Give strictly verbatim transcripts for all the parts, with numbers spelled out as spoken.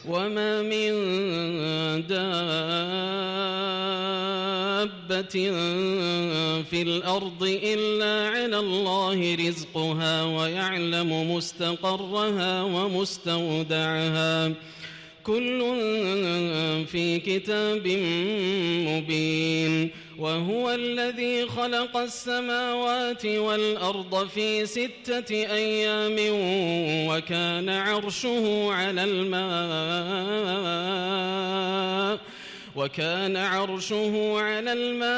وما من دابة في الأرض إلا على الله رزقها ويعلم مستقرها ومستودعها كل في كتاب مبين. وهو الذي خلق السماوات والأرض في ستة أيام وكان عرشه على الماء وكان عرشه على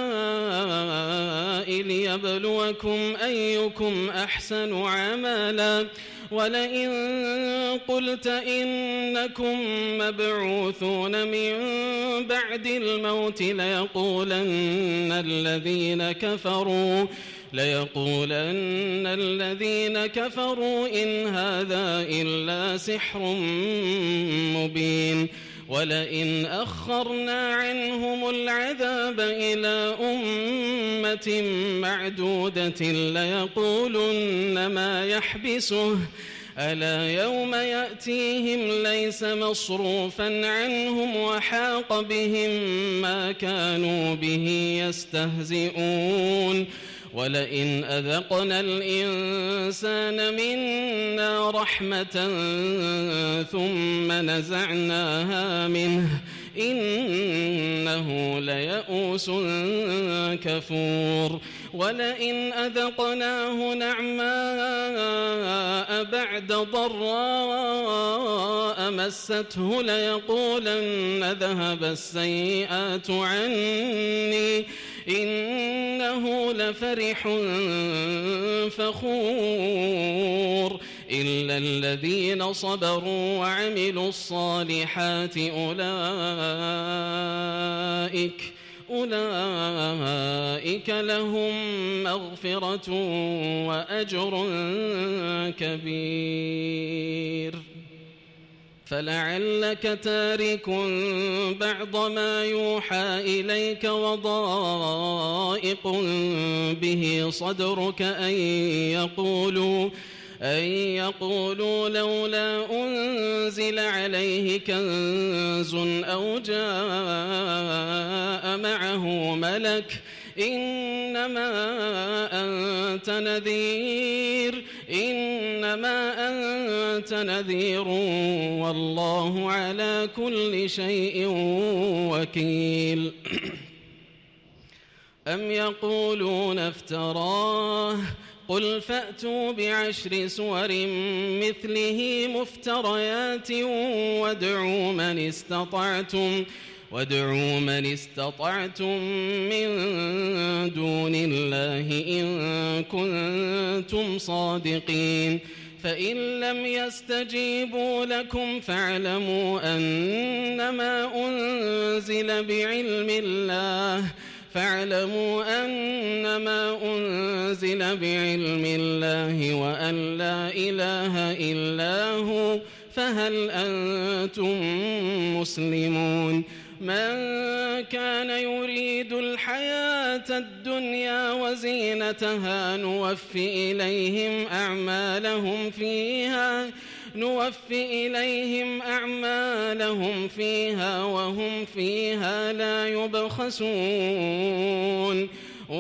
الماء ليبلوكم أيكم أحسن عملا. ولئن قلت إنكم مبعوثون من بعد الموت ليقولن الذين كفروا ليقولن الذين كفروا إن هذا إلا سحر مبين. ولئن أخرنا عنهم العذاب إلى أمة معدودة ليقولن ما يحبسه ألا يوم يأتيهم ليس مصروفا عنهم وحاق بهم ما كانوا به يستهزئون. ولئن أذقنا الإنسان منا رحمة ثم نزعناها منه إنه ليئوس كفور. ولئن أذقناه نعماء بعد ضراء مسته ليقولن ذهب السيئات عني إنه لفرح فخور. إلا الذين صبروا وعملوا الصالحات أولئك أولئك لهم مغفرة وأجر كبير. فلعلك تارك بعض ما يوحى إليك وضائق به صدرك أن يقولوا أن يقولوا لولا أنزل عليه كنز أو جاء معه ملك إنما أنت نذير إنما أنت نذير والله على كل شيء وكيل. أم يقولون افتراه قل فأتوا بعشر سور مثله مفتريات وادعوا من استطعتم وادعوا من استطعتم من دون الله إن كنتم صادقين. فإن لم يستجيبوا لكم فاعلموا أنما أنزل بعلم الله فاعلموا أنما أنزل بعلم الله وأن لا إله إلا هو فهل أنتم مسلمون. من كان يريد الحياة الدنيا وزينتها نوفي إليهم أعمالهم فيها نوفي إليهم أعمالهم فيها وهم فيها لا يبخسون.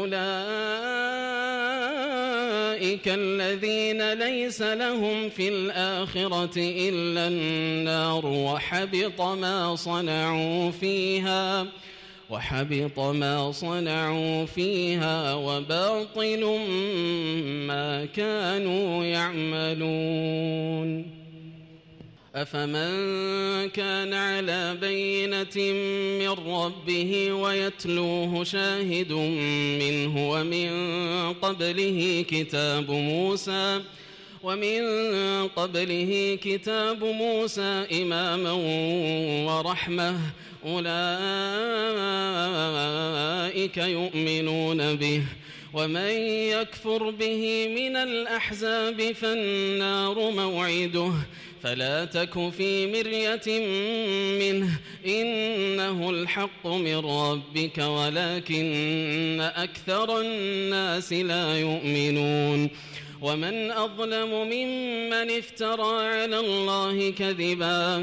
أولئك الذين ليس لهم في الآخرة إلا النار وحبط ما صنعوا فيها وحبط ما صنعوا فيها وباطل ما كانوا يعملون. أفمن كان على بينة من ربه ويتلوه شاهد منه ومن قبله كتاب موسى ومن قبله كتاب موسى إماما ورحمة أولئك يؤمنون به. ومن يكفر به من الأحزاب فالنار موعده فلا تك في مرية منه إنه الحق من ربك ولكن أكثر الناس لا يؤمنون. ومن أظلم ممن افترى على الله كذبا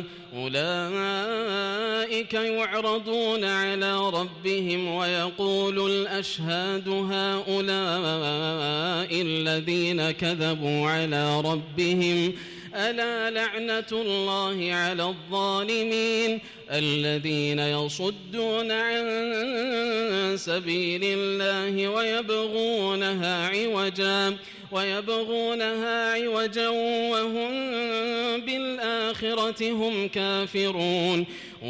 أولئك يعرضون على ربهم ويقول الأشهاد هؤلاء الذين كذبوا على ربهم ألا لعنة الله على الظالمين الذين يصدون عن سبيل الله ويبغونها عوجا ويبغونها عوجا وهم بالآخرة هم كافرون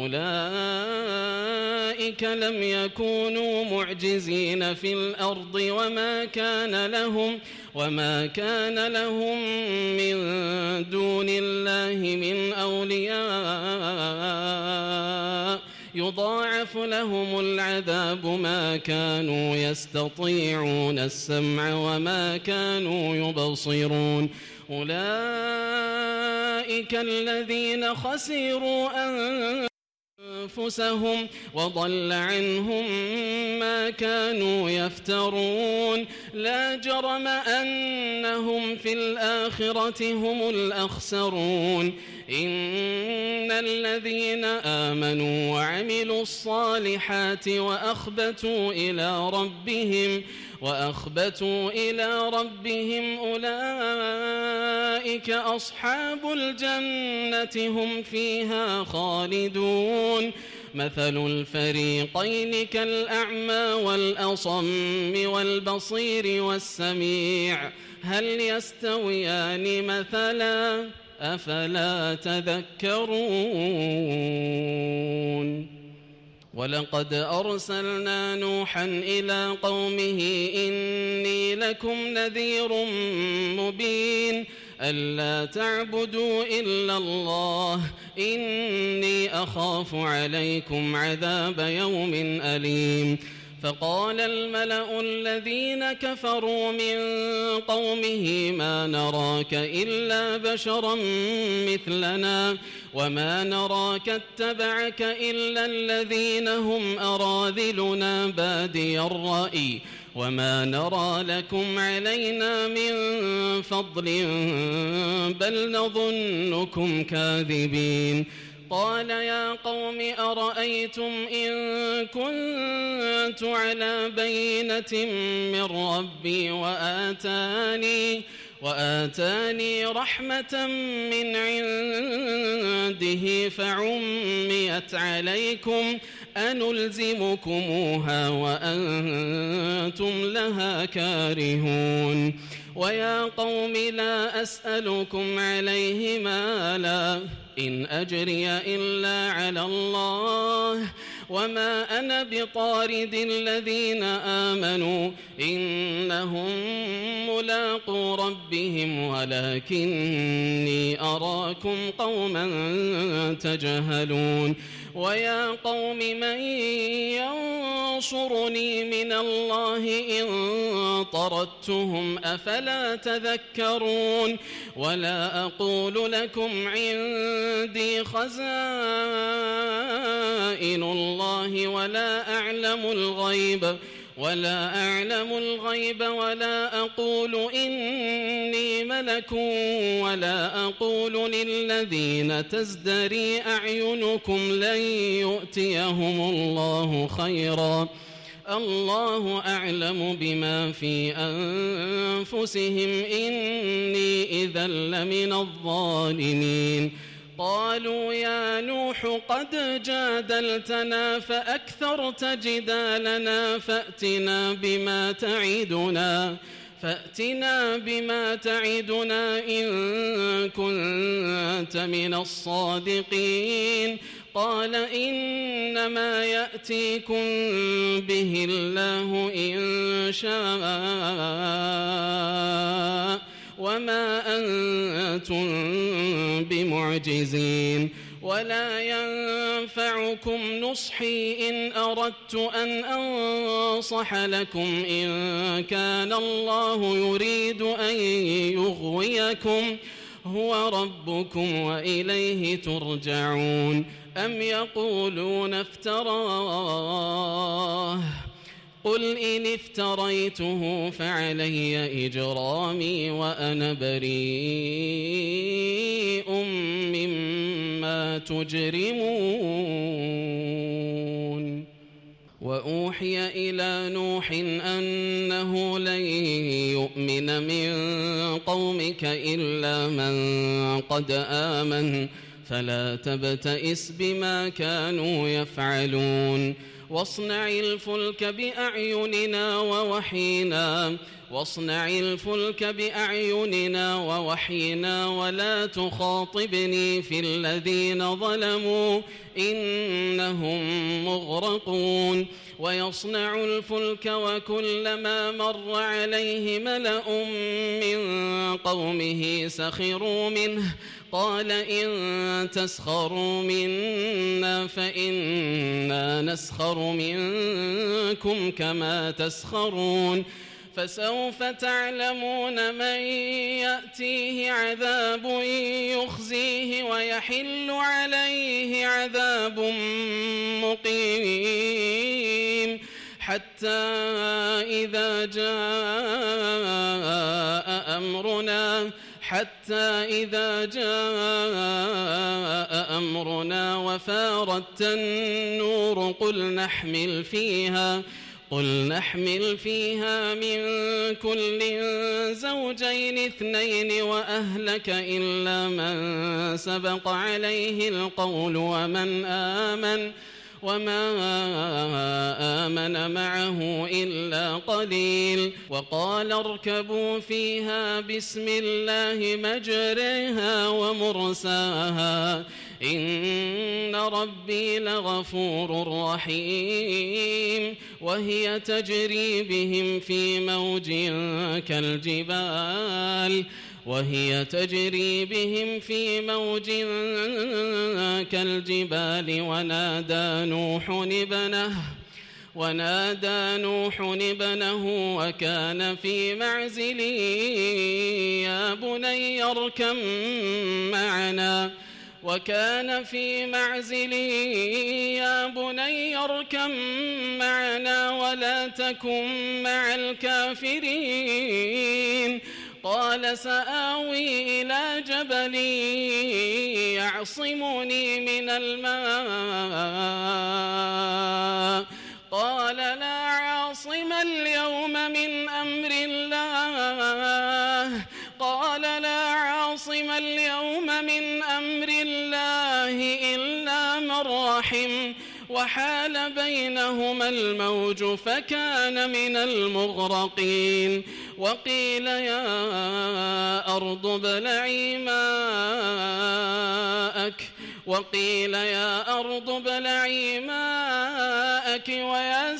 أولئك لم يكونوا معجزين في الأرض وما كان لهم وما كان لهم من دون الله من أولياء يضاعف لهم العذاب ما كانوا يستطيعون السمع وما كانوا يبصرون أولئك الذين خسروا أنفسهم وضل عنهم ما كانوا يفترون لا جرم أنهم في الآخرة هم الأخسرون إن الذين آمنوا وعملوا الصالحات وأخبتوا إلى ربهم وأخبتوا إلى ربهم أولئك أصحاب الجنة هم فيها خالدون مثل الفريقين كالأعمى والأصم والبصير والسميع هل يستويان مثلا أفلا تذكرون ولقد أرسلنا نوحا إلى قومه إني لكم نذير مبين ألا تعبدوا إلا الله إني أخاف عليكم عذاب يوم أليم فقال الملأ الذين كفروا من قومه ما نراك إلا بشرا مثلنا وما نراك اتبعك إلا الذين هم أراذلنا بادي الرأي وما نرى لكم علينا من فضل بل نظنكم كاذبين قال يا قوم أرأيتم إن كنت على بينة من ربي وآتاني وآتاني رحمة من عنده فعميت عليكم أنلزمكموها وأنتم لها كارهون ويا قوم لا أسألكم عليه مالا إن أجري إلا على الله وما أنا بطارد الذين آمنوا إنهم ملاقو ربهم ولكني أراكم قوما تجهلون ويا قوم من ينصرني من الله إن طردتهم أفلا تذكرون ولا أقول لكم عندي خزائن الله ولا أعلم الغيب ولا أعلم الغيب ولا أقول إني ملك ولا أقول للذين تزدري أعينكم لن يؤتيهم الله خيرا الله أعلم بما في أنفسهم إني إذا لمن الظالمين قالوا يا نوح قد جادلتنا فأكثرت جدالنا فأتنا بما تعدنا فأتنا بما تعدنا إن كنت من الصادقين قال إنما يأتيكم به الله إن شاء وما أنتم بمعجزين ولا ينفعكم نصحي إن أردت أن أنصح لكم إن كان الله يريد أن يغويكم هو ربكم وإليه ترجعون أم يقولون افتراه قل إن افتريته فعلي إجرامي وأنا بريء مما تجرمون وأوحي إلى نوح أنه لن يؤمن من قومك إلا من قد آمن فلا تبتئس بما كانوا يفعلون واصنع الفلك بأعيننا ووحينا واصنع الفلك بأعيننا ووحينا ولا تخاطبني في الذين ظلموا إنهم مغرقون ويصنع الفلك وكلما مر عليه ملأ من قومه سخروا منه قال إن تسخروا منا فإنا نسخر منكم كما تسخرون فسوف تعلمون من يأتيه عذاب يخزيه ويحل عليه عذاب مقيم حتى إذا جاء أمرنا حتى إذا جاء أمرنا وفارت النور قل نحمل فيها قل نحمل فيها من كل زوجين اثنين وأهلك إلا من سبق عليه القول ومن آمن وما آمن معه إلا قليل وقال اركبوا فيها بسم الله مجريها ومرساها إن ربي لغفور رحيم وهي تجري بهم في موج كالجبال وهي تجري بهم في موج كالجبال ونادى نوح ابنه ونادى نوح ابنه وكان في معزل يا بني اركب معنا وكان في معزل يا بني اركب معنا ولا تكن مع الكافرين قال سآوي إلى جبل يعصمني من الماء قال لا عاصم اليوم من أمر الله قال لا عاصم اليوم من أمر الله إلا من رحم وحال بينهما الموج فكان من المغرقين وقيل يا أرض ابلعي ماءك وقيل يا أرض ابلعي ماءك ويا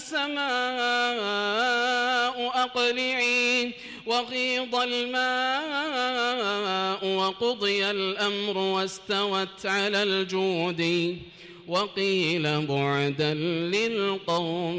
سماء أقلعي وغيض الماء وقضي الأمر واستوت على الجود وقيل بعدا للقوم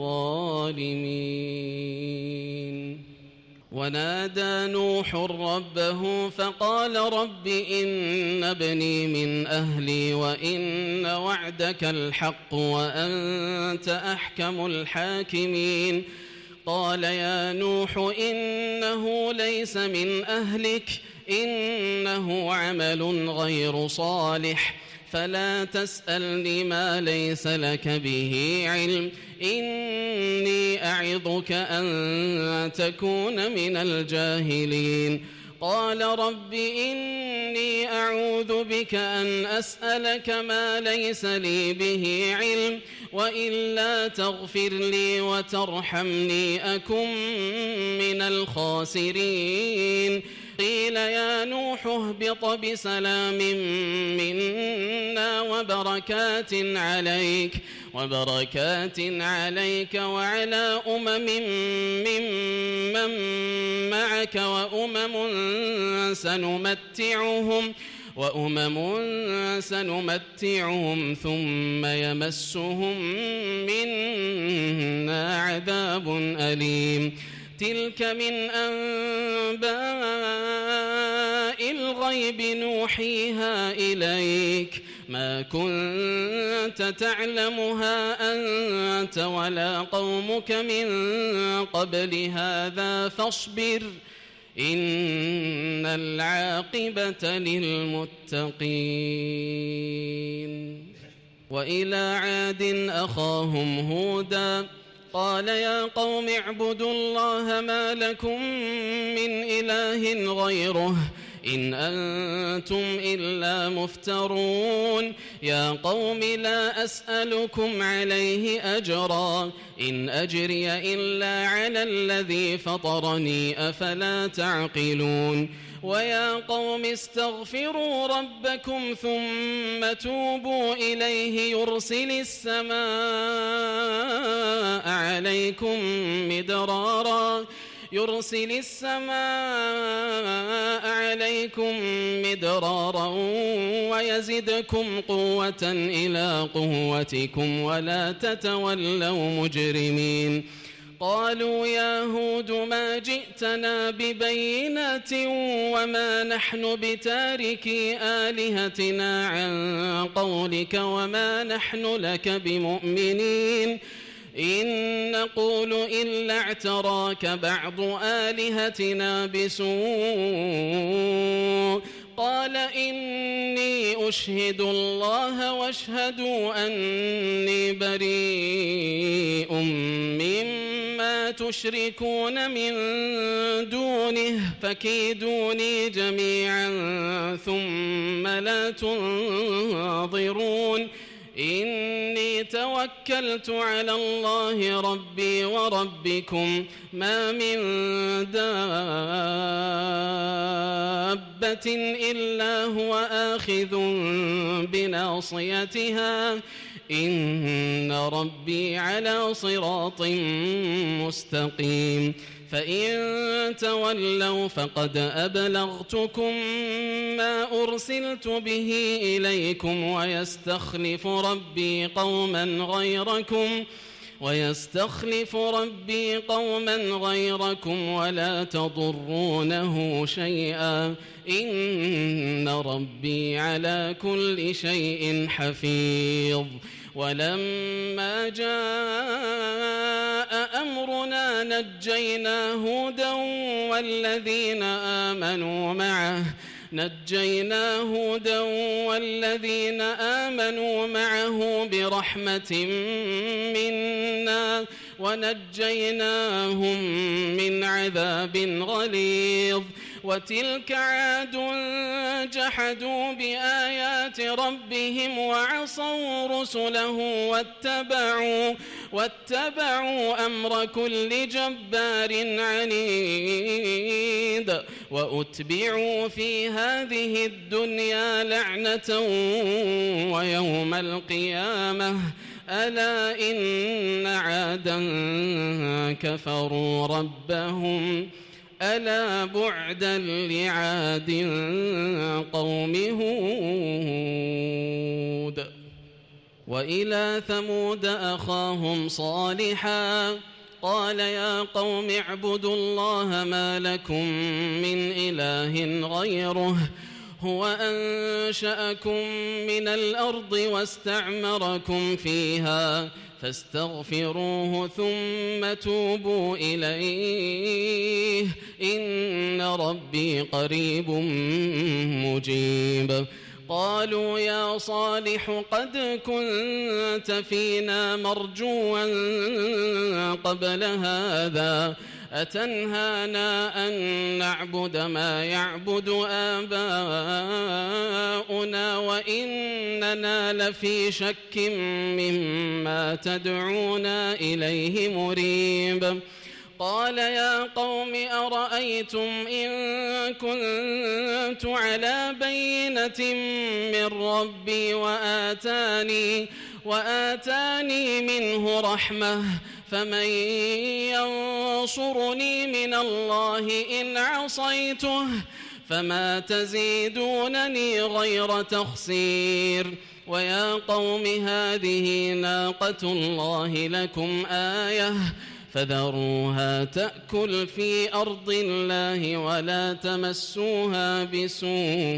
الظالمين ونادى نوح ربه فقال رب إن ابني من أهلي وإن وعدك الحق وأنت أحكم الحاكمين قال يا نوح إنه ليس من أهلك إنه عمل غير صالح فلا تسألني ما ليس لك به علم إني أعظك أن تكون من الجاهلين قال رب إني أعوذ بك أن أسألك ما ليس لي به علم وإلا تغفر لي وترحمني أكن من الخاسرين قيل يا نوح اهبط بسلام منا وبركات عليك وبركات عليك وعلى أمم ممن معك وأمم سنمتعهم وأمم سنمتعهم ثم يمسهم منا عذاب أليم تلك من أنباء الغيب نوحيها إليك ما كنت تعلمها أنت ولا قومك من قبل هذا فاصبر إن العاقبة للمتقين. وإلى عاد أخاهم هودا قال يا قوم اعبدوا الله ما لكم من إله غيره إن أنتم إلا مفترون. يا قوم لا أسألكم عليه أجرا إن أجري إلا على الذي فطرني أفلا تعقلون. ويا قوم استغفروا ربكم ثم توبوا إليه يرسل السماء عليكم مدرارا يرسل السماء عليكم مدرارا ويزدكم قوة إلى قوتكم ولا تتولوا مجرمين. قالوا يا هود ما جئتنا ببينة وما نحن بتاركي آلهتنا عن قولك وما نحن لك بمؤمنين إن نقول إلا اعتراك بعض آلهتنا بسوء. قال إني أشهد الله واشهدوا أني بريء مما تشركون من دونه فكيدوني جميعا ثم لا تنظرون. إني توكلت على الله ربي وربكم ما من دابة إلا هو آخذ بناصيتها إن ربي على صراط مستقيم. فإن تولوا فقد أبلغتكم ما أرسلت به إليكم ويستخلف ربي قوما غيركم ويستخلف ربي قوما غيركم ولا تضرونه شيئا إن ربي على كل شيء حفيظ. ولما جاء أمرنا نجينا هودا والذين آمنوا معه نجينا هودا والذين آمنوا معه برحمة منا ونجيناهم من عذاب غليظ. وتلك عاد جحدوا بآيات ربهم وعصوا رسله واتبعوا, واتبعوا أمر كل جبار عنيد. وأتبعوا في هذه الدنيا لعنة ويوم القيامة ألا إن عادا كفروا ربهم ألا بعدا لعاد قوم هود. وإلى ثمود أخاهم صالحا قال يا قوم اعبدوا الله ما لكم من إله غيره هو أنشأكم من الأرض واستعمركم فيها فاستغفروه ثم توبوا إليه إن ربي قريب مجيب. قالوا يا صالح قد كنت فينا مرجوا قبل هذا أتنهانا أن نعبد ما يعبد آباؤنا وإننا لفي شك مما تدعونا إليه مريب. قال يا قوم أرأيتم إن كنت على بينة من ربي وآتاني, وآتاني منه رحمة فمن ينصرني من الله إن عصيته فما تزيدونني غير تخسير. ويا قوم هذه ناقة الله لكم آية فذروها تأكل في أرض الله ولا تمسوها بسوء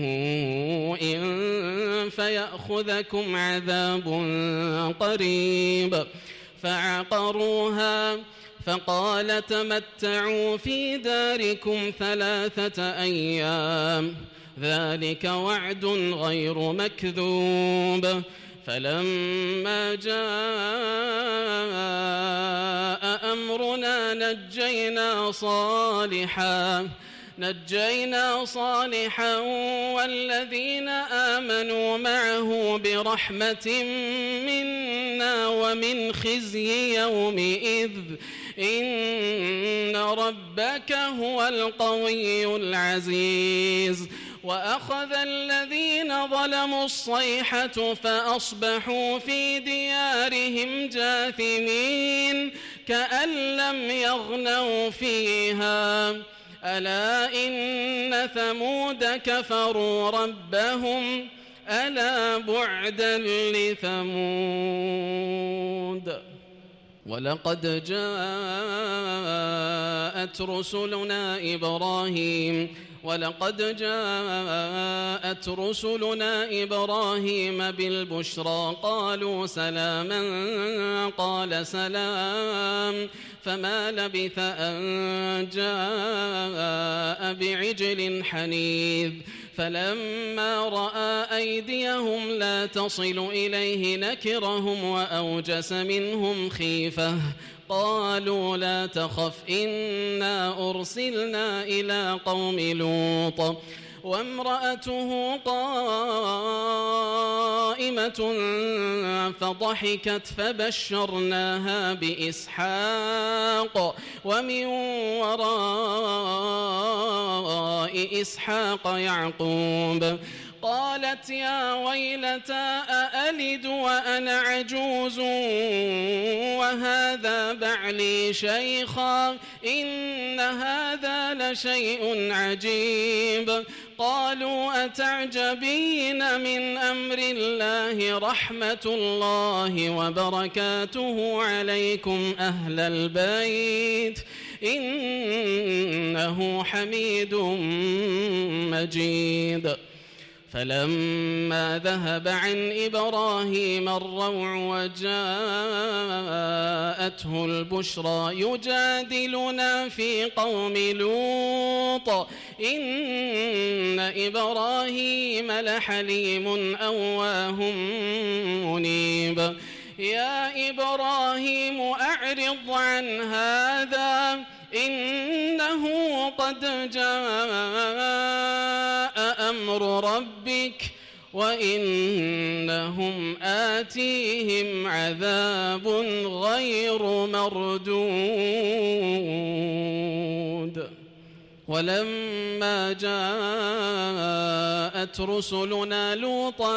فيأخذكم عذاب قريب. فعقروها فقال تمتعوا في داركم ثلاثة أيام ذلك وعد غير مكذوب. فلما جاء أمرنا نجينا صالحا نجينا صالحا والذين آمنوا معه برحمة منا ومن خزي يومئذ إن ربك هو القوي العزيز. وأخذ الذين ظلموا الصيحة فأصبحوا في ديارهم جاثمين كأن لم يغنوا فيها ألا إن ثمود كفروا ربهم ألا بعدا لثمود. ولقد جاءت رسلنا إبراهيم ولقد جاءت رسلنا إبراهيم بالبشرى قالوا سلاما قال سلام فما لبث أن جاء بعجل حنيذ. فلما رأى أيديهم لا تصل إليه نكرهم وأوجس منهم خيفة قالوا لا تخف إنا أرسلنا إلى قوم لوط وامرأته قائمة فضحكت فبشرناها بإسحاق ومن وراء إسحاق يعقوب. قالت يا ويلتى أألد وأنا عجوز وهذا بعلي شيخا إن هذا لشيء عجيب. قالوا أتعجبين من أمر الله رحمة الله وبركاته عليكم أهل البيت إنه حميد مجيد. فلما ذهب عن إبراهيم الروع وجاءته البشرى يجادلنا في قوم لوط إن إبراهيم لحليم أواه منيب. يا إبراهيم أعرض عن هذا إنه قد جاء أمر ربك وإنهم آتيهم عذاب غير مردود. ولما جاءت رسلنا لوطا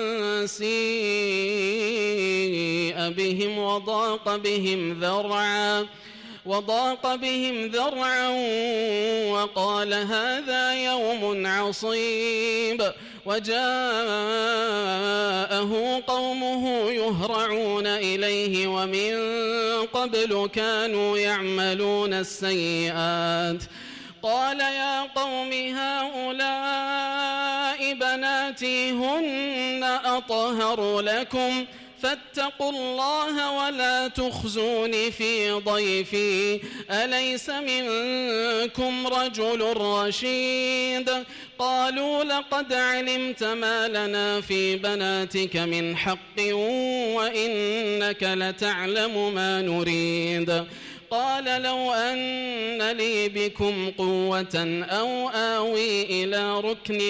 سيء بهم وضاق بهم ذرعا وضاق بهم ذرعا وقال هذا يوم عصيب. وجاءه قومه يهرعون إليه ومن قبل كانوا يعملون السيئات. قال يا قوم هؤلاء بناتي هن أطهر لكم فاتقوا الله ولا تخزوني في ضيفي أليس منكم رجل رشيد. قالوا لقد علمت ما لنا في بناتك من حق وإنك لتعلم ما نريد. قال لو أن لي بكم قوة أو آوي إلى ركن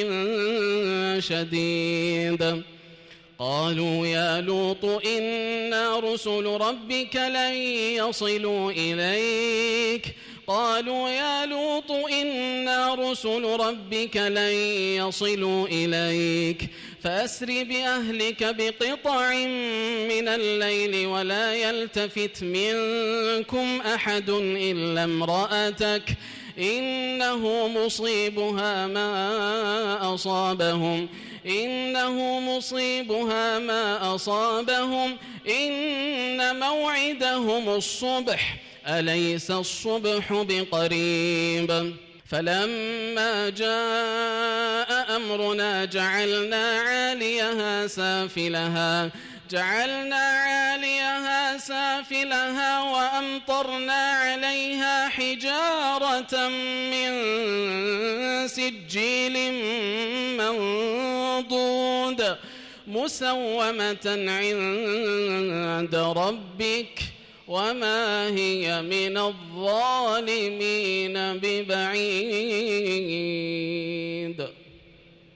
شديد. قالوا يا لوط إنا رسل ربك لن يصلوا إليك قالوا يا لوط إنا رسل ربك لن يصلوا إليك فأسر بأهلك بقطع من الليل ولا يلتفت منكم أحد إلا امرأتك إنه مصيبها ما أصابهم إنه مصيبها ما أصابهم إن موعدهم الصبح أليس الصبح بقريب فلما جاء أمرنا جعلنا عاليها سافلها جعلنا عاليها سافلها وأمطرنا عليها حجارة من سجيل منضود مسومة عند ربك وما هي من الظالمين ببعيد.